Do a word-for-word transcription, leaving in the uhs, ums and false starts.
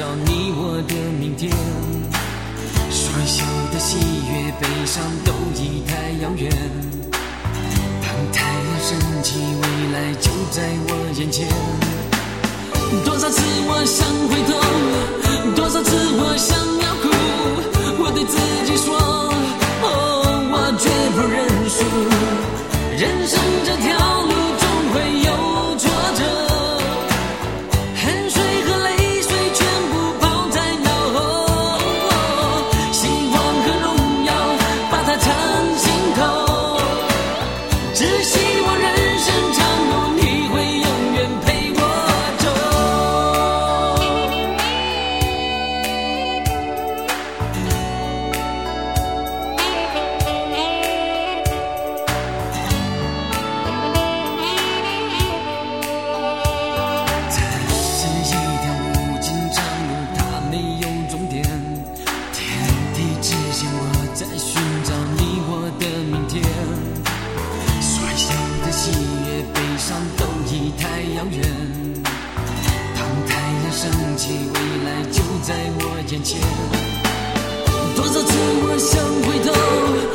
你我的明天。所有的喜悦悲伤都已太遥远，当太阳升起，未来就在我眼前。多少次我想回头，多少次我想要哭，我对自己说，哦，我绝不认输。人生这条路总会有挫折，汗水和泪水全部抛在脑后，希望和荣耀把它藏心头，只希望人生长路你会永远陪我走。这是一条无尽长路，它没有终点，天地之间我在寻找你我的明天。所有的喜悦悲伤都已太遥远，当太阳升起，未来就在我眼前。多少次我想回头，